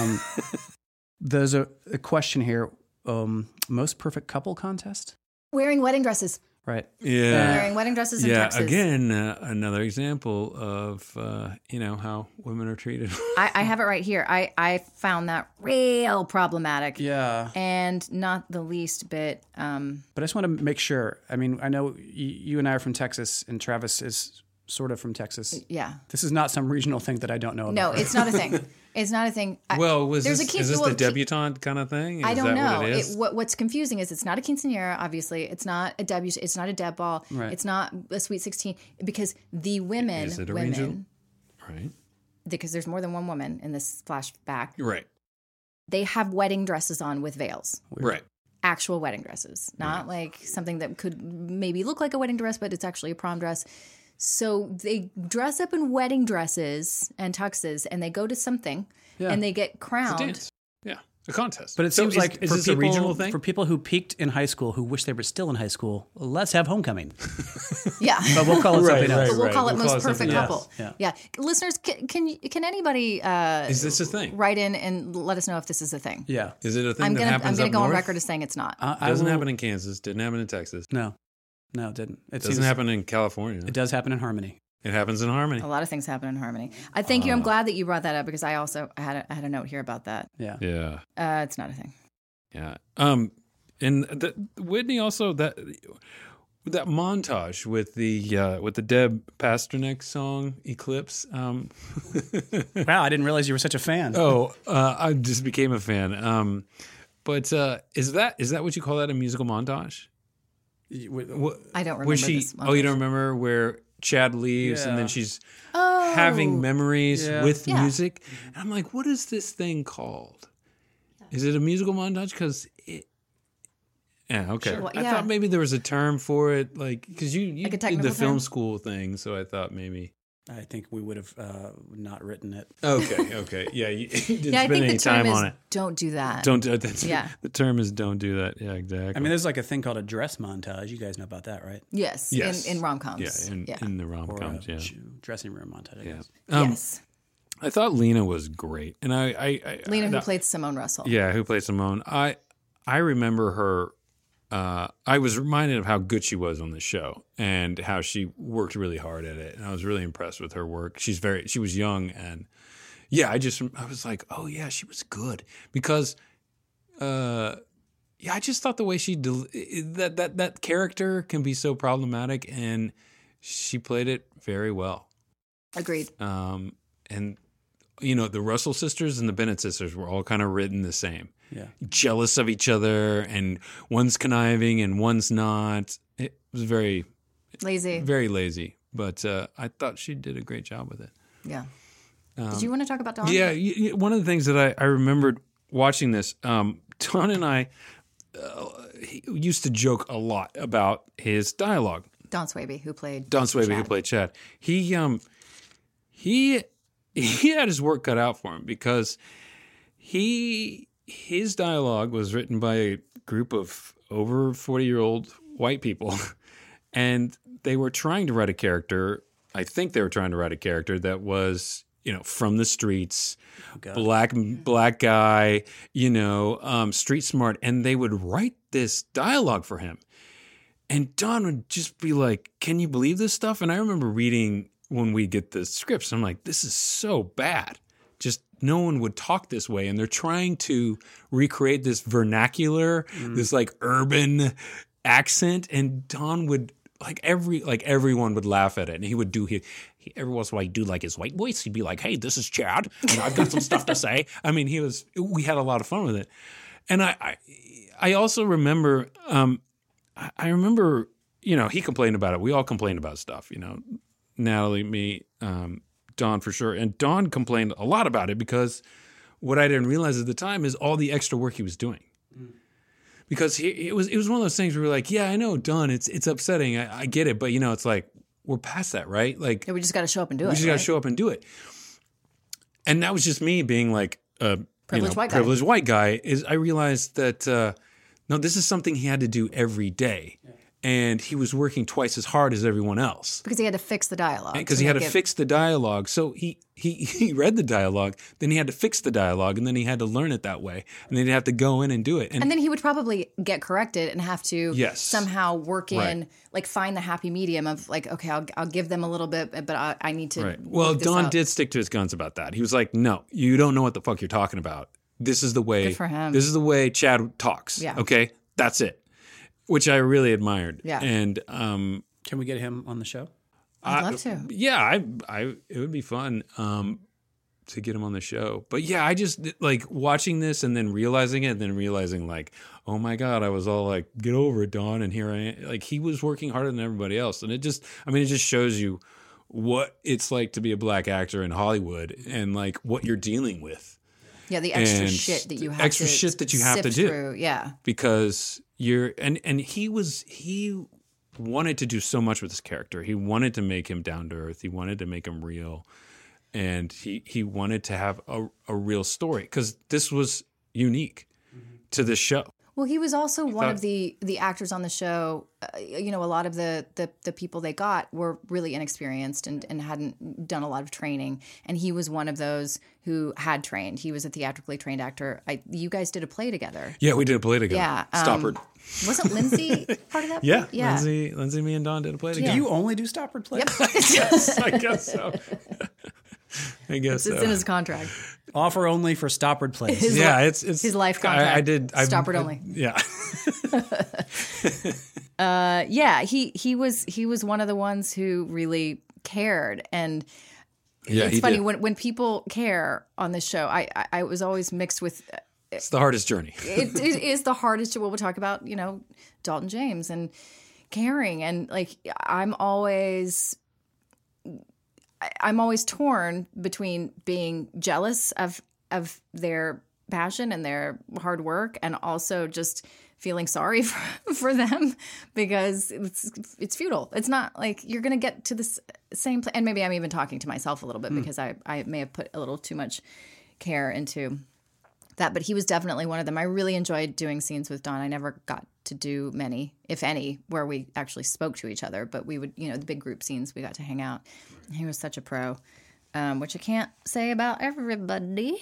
There's a question here. Most perfect couple contest?
Wearing wedding dresses.
Right.
Yeah.
Wearing wedding dresses in Texas.
Again, another example of, how women are treated.
I have it right here. I found that real problematic.
Yeah.
And not the least bit.
But I just want to make sure. I mean, I know you and I are from Texas, and Travis is sort of from Texas.
Yeah.
This is not some regional thing that I don't know about.
No, it's not a thing. It's not a thing.
Is this the debutante kind of thing?
I don't know.
What it is?
What's confusing is it's not a quinceañera, obviously. It's not a it's not a deb ball.
Right.
It's not a sweet 16 because the women.
Is it a regional? Right.
Because there's more than one woman in this flashback.
Right.
They have wedding dresses on with veils.
Right.
Actual wedding dresses, not like something that could maybe look like a wedding dress, but it's actually a prom dress. So they dress up in wedding dresses and tuxes, and they go to something, and they get crowned.
It's a dance. Yeah, a contest.
But it seems like
is this a regional thing?
For people who peaked in high school, who wish they were still in high school, let's have homecoming.
Yeah,
but we'll call it something else.
But we'll call it most perfect couple.
Yeah.
Listeners, can anybody?
Is this a thing?
Write in and let us know if this is a thing.
Yeah,
is it a thing?
I'm gonna go
north?
on record as saying it's not.
It doesn't happen in Kansas. Didn't happen in Texas.
No, it didn't.
It doesn't happen in California.
It does happen in Harmony.
It happens in Harmony.
A lot of things happen in Harmony. I thank you. I'm glad that you brought that up because I also had a note here about that.
Yeah.
Yeah.
It's not a thing.
Yeah. And Whitney also that montage with the Deb Pasternak song Eclipse.
Wow, I didn't realize you were such a fan.
I just became a fan. But is that what you call that, a musical montage?
I don't remember.
This montage. You don't remember where Chad leaves and then she's having memories with music? And I'm like, what is this thing called? Is it a musical montage? Because okay. Sure. I thought maybe there was a term for it, like because you did the film school thing, so I thought maybe.
I think we would have not written it.
Okay. Yeah, you didn't
spend
any time on it.
Don't do that.
Don't do that. The term is don't do that. Yeah, exactly.
I mean, there's like a thing called a dress montage. You guys know about that, right?
Yes. In rom-coms.
In the rom-coms,
dressing room montage, I guess.
Yes.
I thought Lena was great. And
Lena, who played Simone Russell.
Yeah, who played Simone. I remember her. I was reminded of how good she was on the show and how she worked really hard at it. And I was really impressed with her work. She was young and I was like, oh yeah, she was good because, I just thought the way she, that character can be so problematic and she played it very well.
Agreed.
And the Russell sisters and the Bennett sisters were all kind of written the same.
Yeah.
Jealous of each other, and one's conniving and one's not. It was very lazy. But I thought she did a great job with it.
Yeah. Did you want to talk about Don?
Yeah. One of the things that I remembered watching this, Don and I he used to joke a lot about his dialogue.
Don Swaby, who played
Chad. He had his work cut out for him because his dialogue was written by a group of over 40-year-old white people, and they were trying to write a character. I think they were trying to write a character that was from the streets, black guy, street smart, and they would write this dialogue for him. And Don would just be like, "Can you believe this stuff?" And I remember reading when we get the scripts, I'm like, "This is so bad. Just no one would talk this way." And they're trying to recreate this vernacular, this like urban accent. And Don would everyone would laugh at it. And he would do every once in a while he'd do like his white voice. He'd be like, "Hey, this is Chad, and I've got some stuff to say." I mean, we had a lot of fun with it. And I also remember, I remember, he complained about it. We all complained about stuff, Natalie, me, Don for sure. And Don complained a lot about it because what I didn't realize at the time is all the extra work he was doing. Because it was one of those things where we're like, yeah, I know, Don, it's upsetting. I get it. But, it's like, we're past that, right? Like,
yeah, we just got to show up and do it.
We just got to show up and do it. And that was just me being like a privileged white guy. Is I realized that, no, this is something he had to do every day. Yeah. And he was working twice as hard as everyone else.
Because he had to fix the dialogue.
Because he had to fix the dialogue. So he read the dialogue, then he had to fix the dialogue, and then he had to learn it that way. And then he'd have to go in and do it. And then
he would probably get corrected and have to somehow work in, like find the happy medium of like, okay, I'll give them a little bit, but I need to
Right. Well, Don did stick to his guns about that. He was like, no, you don't know what the fuck you're talking about. This is the way.
Good for him.
This is the way Chad talks. Yeah. Okay? That's it. Which I really admired.
Yeah.
And
can we get him on the show?
I'd love to.
Yeah, it would be fun to get him on the show. But yeah, I just like watching this and then realizing it, and then realizing like, oh my God, I was all like, get over it, Don. And here I am. Like he was working harder than everybody else. And it just shows you what it's like to be a black actor in Hollywood and like what you're dealing with.
Yeah, the extra shit that you have to do. Through. Yeah.
Because and he wanted to do so much with his character. He wanted to make him down to earth. He wanted to make him real. And he wanted to have a real story because this was unique to this show.
Well, he was also one of the actors on the show. A lot of the people they got were really inexperienced and hadn't done a lot of training. And he was one of those who had trained. He was a theatrically trained actor. You guys did a play together.
Yeah, we did a play together.
Yeah.
Stoppard.
Wasn't Lindsay part of that?
Yeah. Lindsay, me and Don did a play together.
Do you only do Stoppard plays?
Yep.
Yes, I guess so.
It's in his contract.
Offer only for Stoppard plays.
It's
his life contract.
I did
Stoppard only.
Yeah.
He was one of the ones who really cared, and
it's
funny when people care on this show. I was always mixed with.
It's the hardest journey.
it is the hardest. We'll talk about Dalton James and caring, and like I'm always torn between being jealous of their passion and their hard work, and also just feeling sorry for them because it's futile. It's not like you're going to get to this same place. And maybe I'm even talking to myself a little bit because I may have put a little too much care into that. But he was definitely one of them. I really enjoyed doing scenes with Don. I never got to do many, if any, where we actually spoke to each other. But we would, the big group scenes, we got to hang out. He was such a pro, which I can't say about everybody.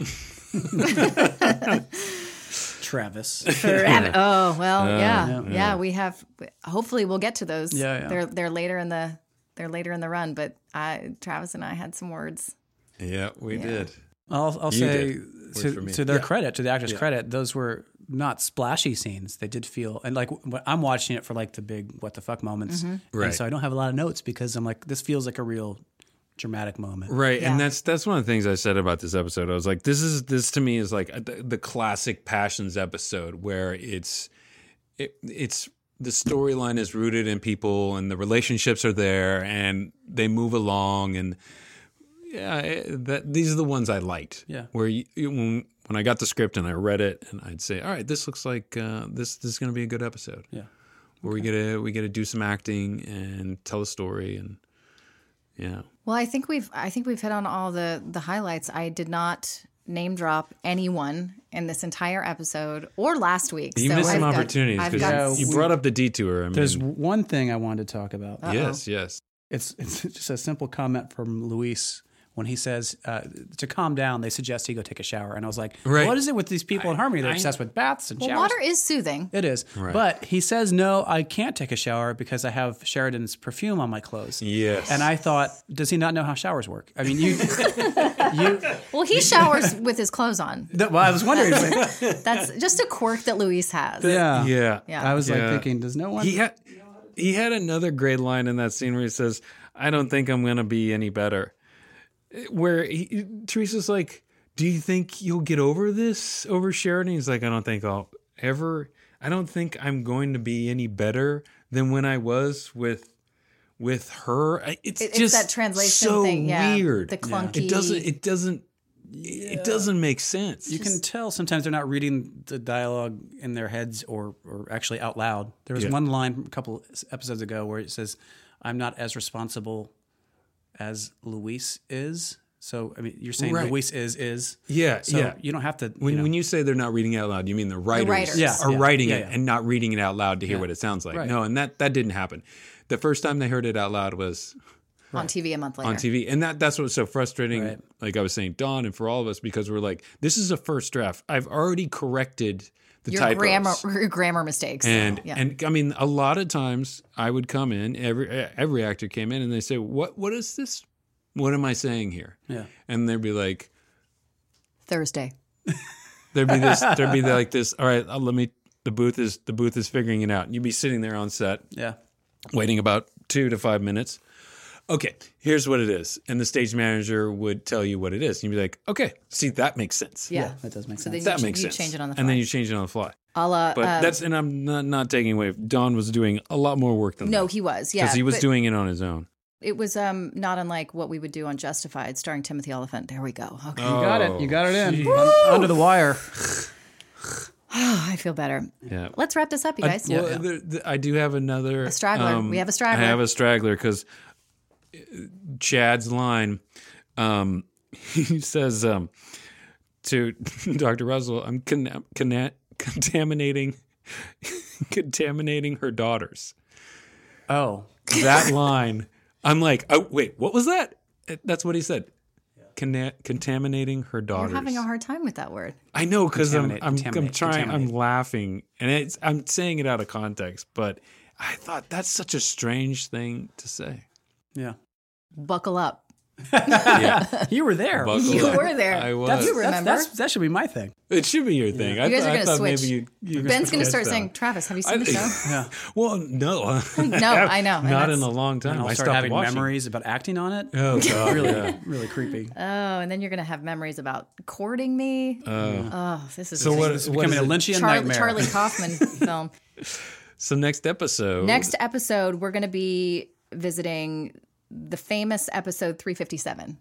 Travis.
Oh well, yeah. We have. Hopefully, we'll get to those.
Yeah.
They're later in the run, but Travis and I had some words.
Yeah, we did.
I'll say to their credit, to the actors' credit, those were not splashy scenes. They did feel, and like I'm watching it for like the big what the fuck moments,
right?
And so I don't have a lot of notes because I'm like, this feels like a real dramatic moment,
Yeah.
And that's one of the things I said about this episode. I was like, this to me is like the classic Passions episode where it's the storyline is rooted in people and the relationships are there and they move along, and these are the ones I liked.
Yeah,
where when I got the script and I read it and I'd say, all right, this looks like this is going to be a good episode.
Yeah,
where we get to do some acting and tell a story and. Yeah.
Well, I think we've hit on all the highlights. I did not name drop anyone in this entire episode or last week.
You missed some opportunities because you brought up the detour.
There's one thing I wanted to talk about.
Uh-oh.
Yes.
It's just a simple comment from Luis when he says to calm down, they suggest he go take a shower. And I was like,
Right.
what is it with these people in Harmony? They're obsessed with baths and
Well,
showers.
water is soothing.
It is.
Right.
But he says, no, I can't take a shower because I have Sheridan's perfume on my clothes.
Yes.
And I thought, does he not know how showers work? I mean, you
Well, he showers with his clothes on.
well, I was wondering.
That's just a quirk that Luis has.
yeah.
Yeah.
Yeah.
I was like
Yeah.
thinking, does no one?
He had another great line in that scene where he says, I don't think I'm going to be any better. Where Teresa's like, do you think you'll get over this, over Sheridan? He's like, I don't think I'm going to be any better than when I was with her. It's just
that translation
so
thing. Yeah.
weird.
The clunky.
It doesn't make sense.
You can tell sometimes they're not reading the dialogue in their heads or actually out loud. There was one line a couple episodes ago where it says, I'm not as responsible as Luis is. So, I mean, you're saying
Right.
Luis is.
Yeah,
So
yeah.
you don't have to.
When you say they're not reading it out loud, you mean the writers,
Yeah.
are writing
Yeah,
it
yeah.
and not reading it out loud to hear what it sounds like.
Right.
No, and that didn't happen. The first time they heard it out loud was
On TV a month later.
on TV. And that's what's so frustrating,
Right.
like I was saying, Dawn, and for all of us, because we're like, this is a first draft. I've already corrected the
Your
typos.
grammar mistakes.
And
yeah.
and I mean, a lot of times I would come in, every actor came in and they say, what is this? What am I saying here?
Yeah.
And they'd be like,
Thursday.
there'd be like this, all right, the booth is figuring it out. And you'd be sitting there on set
Yeah.
waiting about 2 to 5 minutes. Okay, here's what it is. And the stage manager would tell you what it is. And you'd be like, okay, see, that makes sense.
Yeah.
That does make
So
sense.
then
That
you,
makes
you
sense.
change it on the fly.
And then you change it on the fly.
But
But and I'm not taking away. Dawn was doing a lot more work than
no,
that.
he was. Yeah.
Because he was
but
doing it on his own.
It was not unlike what we would do on Justified, starring Timothy Oliphant. There we go. Okay.
You got it. You got it in. Under the wire.
I feel better.
Yeah.
Let's wrap this up, you guys.
I do have another.
straggler. We have a straggler.
I have a straggler because Chad's line, he says to Dr. Russell, I'm contaminating her daughters.
Oh.
That line, I'm like, oh, wait, what was that? That's what he said. Contaminating her daughters.
You're having a hard time with that word.
I know, because I'm
Contaminate.
trying. I'm laughing, and I'm saying it out of context. But I thought that's such a strange thing to say.
Yeah.
Buckle up.
Yeah,
You were there.
buckle
You
up.
were there.
I was.
You remember?
That should be my thing.
It should be your thing.
You guys are
I
going to
thought
switch.
maybe you
Ben's going to start
catch
saying,
that.
Travis, have you seen the show?
Yeah.
Well, no.
No, I know. and
Not
that's-
in a long time.
And I'll
I
start
stopped
having
watching.
memories about acting on it.
Oh God,
Really,
yeah.
really creepy.
Oh, and then you're going to have memories about courting me. Oh, this is
So what?
It's becoming a Lynchian nightmare.
Charlie Kaufman film.
So next episode.
Next episode, we're going to be visiting the famous episode 357.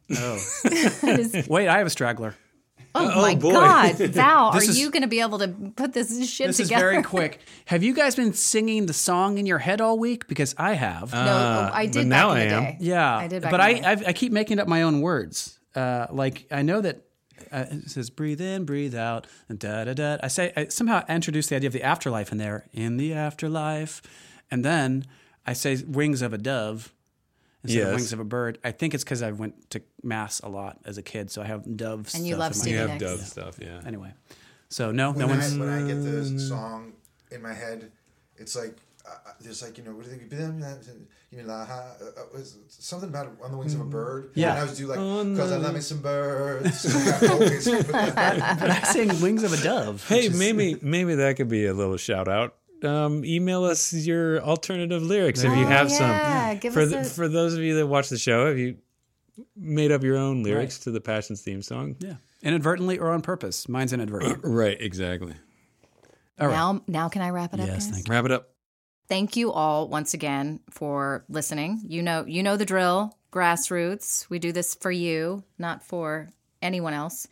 Oh. Wait, I have a straggler.
Oh my
boy.
God, Val,
This
are
is-
you going to be able to put this shit
This
together?
is very quick. Have you guys been singing the song in your head all week? Because I have.
No, I did
but now
back in
I
the
am.
day.
Yeah,
I did back
but
in the day.
I keep making up my own words. Like I know that it says breathe in, breathe out, and da da da. I somehow introduced the idea of the afterlife in there. In the afterlife, and then I say wings of a dove instead of
Yes.
wings of a bird. I think it's because I went to mass a lot as a kid, so I have dove.
And you
stuff
love
in my
Stevie
You
head.
have
Nicks.
dove stuff. Yeah.
Anyway, so no
When
one's.
I get the song in my head, it's like there's like, what do you think? You mean something about on the wings of a bird?
Yeah.
And I was do like, because I love me some birds. I always put that.
But I sing wings of a dove.
Hey, maybe that could be a little shout out. Email us your alternative lyrics if you have
yeah.
some.
Give
For
us a-
for those of you that watch the show, have you made up your own lyrics to the Passions theme song?
Yeah, inadvertently or on purpose. Mine's inadvertent.
Right, exactly.
All right.
Now can I wrap it up,
Yes,
guys?
thank
Wrap it up.
Thank you all once again for listening. You know the drill. Grassroots. We do this for you, not for anyone else.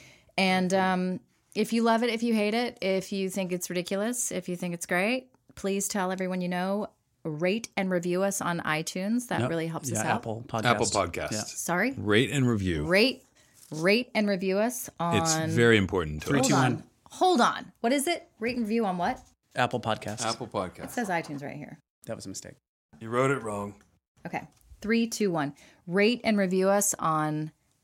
And if you love it, if you hate it, if you think it's ridiculous, if you think it's great, please tell everyone you know. Rate and review us on iTunes. That really helps us out.
Apple Podcast.
Apple Podcast.
Yeah.
Sorry.
Rate and review.
Rate and review us on.
It's very important to us.
3, 2, 1.
Hold on. What is it? Rate and review on what?
Apple Podcast.
It
Podcast.
says iTunes right here.
That was a mistake.
You wrote it wrong.
Okay. 3, 2, 1. Rate and review us on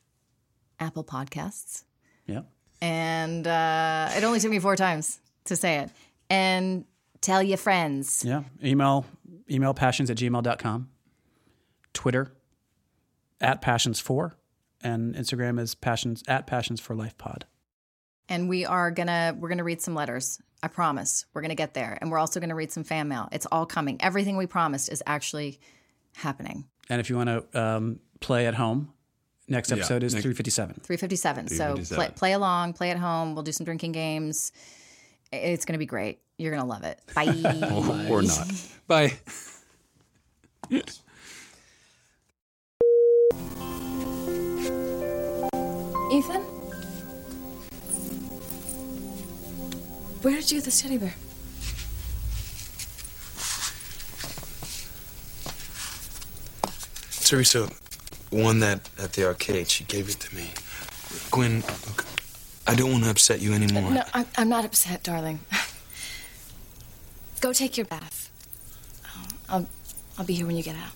Apple Podcasts.
Yeah.
And it only took me 4 times to say it. And tell your friends.
Yeah. Email passions@gmail.com. Twitter @passions4. And Instagram is @passions4lifepod.
And we're gonna read some letters. I promise. We're gonna get there. And we're also gonna read some fan mail. It's all coming. Everything we promised is actually happening.
And if you want to play at home, next episode is 357.
357. So play along, play at home. We'll do some drinking games. It's going to be great. You're going to love it. Bye.
Or not. Bye.
Ethan? Where did you get this teddy bear?
Teresa won that at the arcade. She gave it to me. Gwen, look, I don't want to upset you anymore.
No, I'm not upset, darling. Go take your bath. I'll be here when you get out.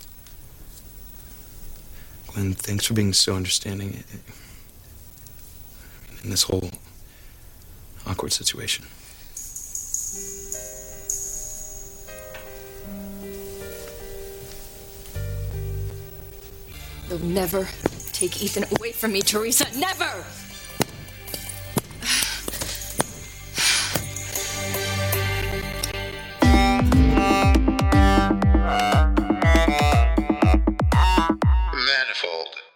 Gwen, thanks for being so understanding in this whole awkward situation.
You'll never take Ethan away from me, Teresa. Never!
Manifold.